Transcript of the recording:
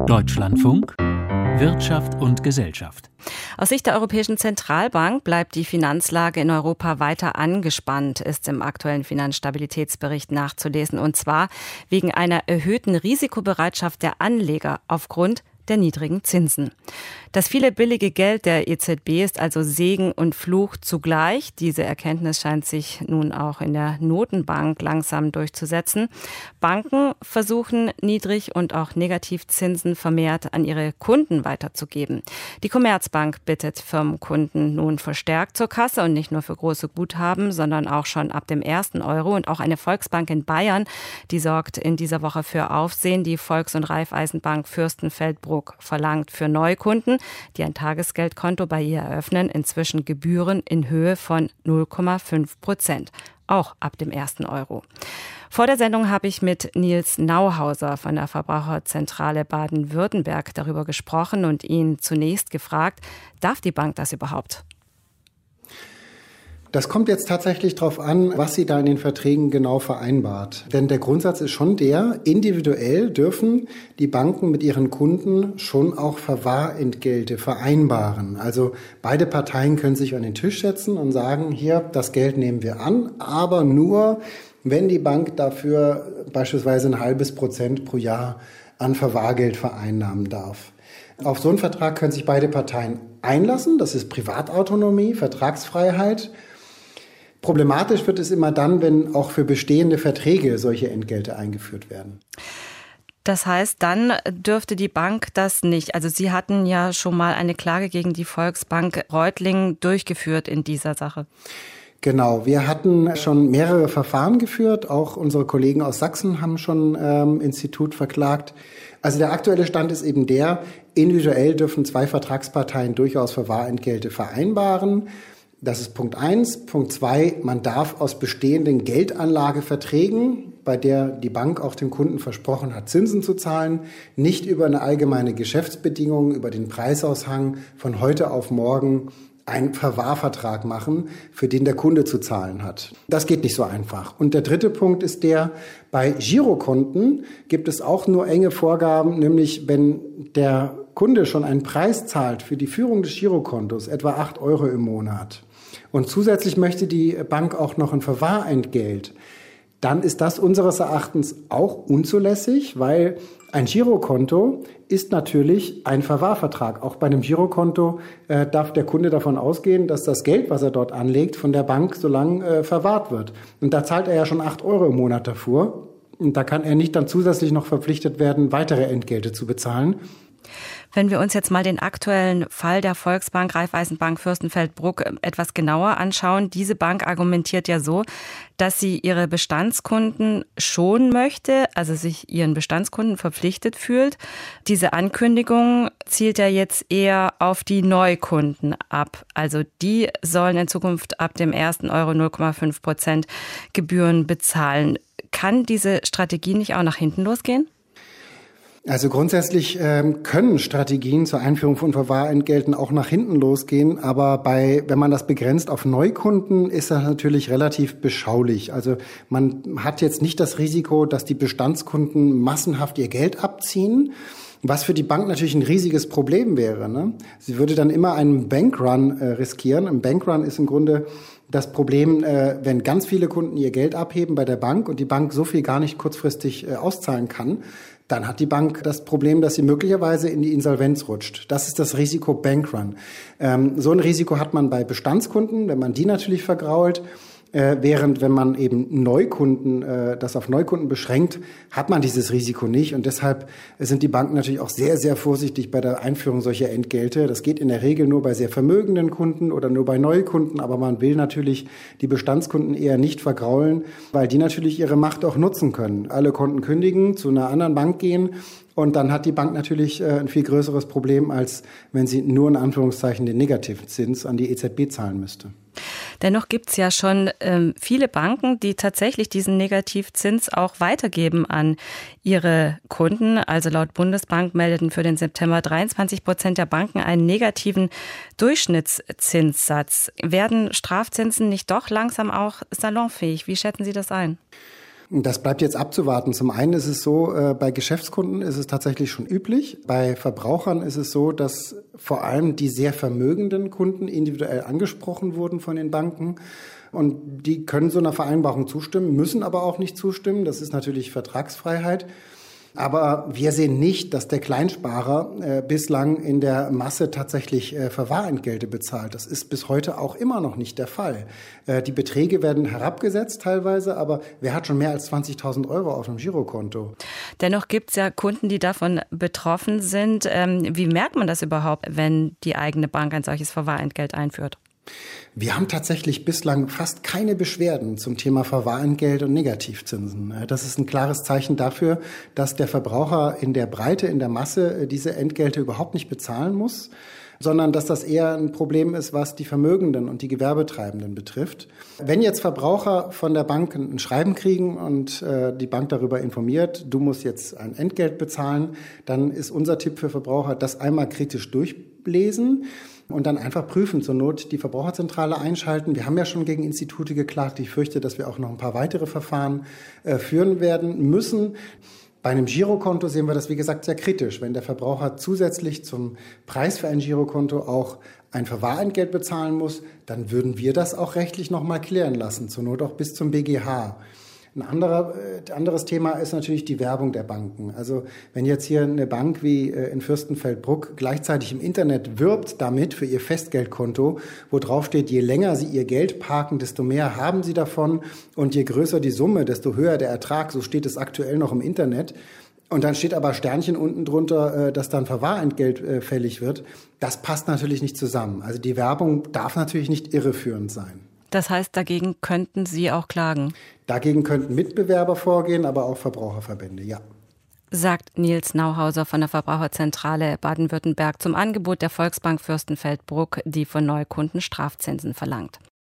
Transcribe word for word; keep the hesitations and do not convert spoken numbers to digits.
Deutschlandfunk Wirtschaft und Gesellschaft. Aus Sicht der Europäischen Zentralbank bleibt die Finanzlage in Europa weiter angespannt, ist im aktuellen Finanzstabilitätsbericht nachzulesen. Und zwar wegen einer erhöhten Risikobereitschaft der Anleger aufgrund der niedrigen Zinsen. Das viele billige Geld der E Z B ist also Segen und Fluch zugleich. Diese Erkenntnis scheint sich nun auch in der Notenbank langsam durchzusetzen. Banken versuchen niedrig und auch Negativzinsen vermehrt an ihre Kunden weiterzugeben. Die Commerzbank bittet Firmenkunden nun verstärkt zur Kasse und nicht nur für große Guthaben, sondern auch schon ab dem ersten Euro. Und auch eine Volksbank in Bayern, die sorgt in dieser Woche für Aufsehen. Die Volks- und Raiffeisenbank Fürstenfeldbruck verlangt für Neukunden, die ein Tagesgeldkonto bei ihr eröffnen, inzwischen Gebühren in Höhe von null Komma fünf Prozent, auch ab dem ersten Euro. Vor der Sendung habe ich mit Nils Nauhauser von der Verbraucherzentrale Baden-Württemberg darüber gesprochen und ihn zunächst gefragt, darf die Bank das überhaupt? Das kommt jetzt tatsächlich darauf an, was sie da in den Verträgen genau vereinbart. Denn der Grundsatz ist schon der, individuell dürfen die Banken mit ihren Kunden schon auch Verwahrentgelte vereinbaren. Also beide Parteien können sich an den Tisch setzen und sagen, hier, das Geld nehmen wir an, aber nur, wenn die Bank dafür beispielsweise ein halbes Prozent pro Jahr an Verwahrgeld vereinnahmen darf. Auf so einen Vertrag können sich beide Parteien einlassen. Das ist Privatautonomie, Vertragsfreiheit. Problematisch wird es immer dann, wenn auch für bestehende Verträge solche Entgelte eingeführt werden. Das heißt, dann dürfte die Bank das nicht. Also Sie hatten ja schon mal eine Klage gegen die Volksbank Reutlingen durchgeführt in dieser Sache. Genau, wir hatten schon mehrere Verfahren geführt. Auch unsere Kollegen aus Sachsen haben schon ähm, Institut verklagt. Also der aktuelle Stand ist eben der, individuell dürfen zwei Vertragsparteien durchaus Verwahrentgelte vereinbaren. Das ist Punkt eins. Punkt zwei, man darf aus bestehenden Geldanlageverträgen, bei der die Bank auch dem Kunden versprochen hat, Zinsen zu zahlen, nicht über eine allgemeine Geschäftsbedingung, über den Preisaushang von heute auf morgen einen Verwahrvertrag machen, für den der Kunde zu zahlen hat. Das geht nicht so einfach. Und der dritte Punkt ist der, bei Girokonten gibt es auch nur enge Vorgaben, nämlich wenn der Kunde schon einen Preis zahlt für die Führung des Girokontos, etwa acht Euro im Monat, und zusätzlich möchte die Bank auch noch ein Verwahrentgelt, dann ist das unseres Erachtens auch unzulässig, weil ein Girokonto ist natürlich ein Verwahrvertrag. Auch bei einem Girokonto äh, darf der Kunde davon ausgehen, dass das Geld, was er dort anlegt, von der Bank so lange äh, verwahrt wird. Und da zahlt er ja schon acht Euro im Monat davor. Und da kann er nicht dann zusätzlich noch verpflichtet werden, weitere Entgelte zu bezahlen. Wenn wir uns jetzt mal den aktuellen Fall der Volksbank Raiffeisenbank Fürstenfeldbruck etwas genauer anschauen. Diese Bank argumentiert ja so, dass sie ihre Bestandskunden schonen möchte, also sich ihren Bestandskunden verpflichtet fühlt. Diese Ankündigung zielt ja jetzt eher auf die Neukunden ab. Also die sollen in Zukunft ab dem ersten Euro null Komma fünf Prozent Gebühren bezahlen. Kann diese Strategie nicht auch nach hinten losgehen? Also grundsätzlich ähm, können Strategien zur Einführung von Verwahrentgelten auch nach hinten losgehen, aber bei, wenn man das begrenzt auf Neukunden, ist das natürlich relativ beschaulich. Also man hat jetzt nicht das Risiko, dass die Bestandskunden massenhaft ihr Geld abziehen, was für die Bank natürlich ein riesiges Problem wäre, ne? Sie würde dann immer einen Bankrun äh, riskieren. Ein Bankrun ist im Grunde das Problem, äh, wenn ganz viele Kunden ihr Geld abheben bei der Bank und die Bank so viel gar nicht kurzfristig äh, auszahlen kann, dann hat die Bank das Problem, dass sie möglicherweise in die Insolvenz rutscht. Das ist das Risiko Bankrun. Ähm, so ein Risiko hat man bei Bestandskunden, wenn man die natürlich vergrault. Äh, während wenn man eben Neukunden, äh, das auf Neukunden beschränkt, hat man dieses Risiko nicht. Und deshalb sind die Banken natürlich auch sehr, sehr vorsichtig bei der Einführung solcher Entgelte. Das geht in der Regel nur bei sehr vermögenden Kunden oder nur bei Neukunden. Aber man will natürlich die Bestandskunden eher nicht vergraulen, weil die natürlich ihre Macht auch nutzen können. Alle Konten kündigen, zu einer anderen Bank gehen. Und dann hat die Bank natürlich äh, ein viel größeres Problem, als wenn sie nur in Anführungszeichen den Negativzins an die E Z B zahlen müsste. Dennoch gibt es ja schon ähm, viele Banken, die tatsächlich diesen Negativzins auch weitergeben an ihre Kunden. Also laut Bundesbank meldeten für den September dreiundzwanzig Prozent der Banken einen negativen Durchschnittszinssatz. Werden Strafzinsen nicht doch langsam auch salonfähig? Wie schätzen Sie das ein? Das bleibt jetzt abzuwarten. Zum einen ist es so, bei Geschäftskunden ist es tatsächlich schon üblich. Bei Verbrauchern ist es so, dass vor allem die sehr vermögenden Kunden individuell angesprochen wurden von den Banken. Und die können so einer Vereinbarung zustimmen, müssen aber auch nicht zustimmen. Das ist natürlich Vertragsfreiheit. Aber wir sehen nicht, dass der Kleinsparer äh, bislang in der Masse tatsächlich äh, Verwahrentgelte bezahlt. Das ist bis heute auch immer noch nicht der Fall. Äh, die Beträge werden herabgesetzt teilweise, aber wer hat schon mehr als zwanzigtausend Euro auf dem Girokonto? Dennoch gibt es ja Kunden, die davon betroffen sind. Ähm, wie merkt man das überhaupt, wenn die eigene Bank ein solches Verwahrentgelt einführt? Wir haben tatsächlich bislang fast keine Beschwerden zum Thema Verwahrentgelt und Negativzinsen. Das ist ein klares Zeichen dafür, dass der Verbraucher in der Breite, in der Masse diese Entgelte überhaupt nicht bezahlen muss, sondern dass das eher ein Problem ist, was die Vermögenden und die Gewerbetreibenden betrifft. Wenn jetzt Verbraucher von der Bank ein Schreiben kriegen und äh, die Bank darüber informiert, du musst jetzt ein Entgelt bezahlen, dann ist unser Tipp für Verbraucher, das einmal kritisch durchlesen und dann einfach prüfen, zur Not die Verbraucherzentrale einschalten. Wir haben ja schon gegen Institute geklagt. Ich fürchte, dass wir auch noch ein paar weitere Verfahren äh, führen werden müssen. Bei einem Girokonto sehen wir das, wie gesagt, sehr kritisch. Wenn der Verbraucher zusätzlich zum Preis für ein Girokonto auch ein Verwahrentgelt bezahlen muss, dann würden wir das auch rechtlich noch mal klären lassen, zur Not auch bis zum B G H. Ein anderer, äh, anderes Thema ist natürlich die Werbung der Banken. Also wenn jetzt hier eine Bank wie äh, in Fürstenfeldbruck gleichzeitig im Internet wirbt damit für ihr Festgeldkonto, wo drauf steht, je länger sie ihr Geld parken, desto mehr haben sie davon und je größer die Summe, desto höher der Ertrag, so steht es aktuell noch im Internet. Und dann steht aber Sternchen unten drunter, äh, dass dann Verwahrentgelt äh, fällig wird. Das passt natürlich nicht zusammen. Also die Werbung darf natürlich nicht irreführend sein. Das heißt, dagegen könnten Sie auch klagen? Dagegen könnten Mitbewerber vorgehen, aber auch Verbraucherverbände, ja. Sagt Nils Nauhauser von der Verbraucherzentrale Baden-Württemberg zum Angebot der Volksbank Fürstenfeldbruck, die von Neukunden Strafzinsen verlangt.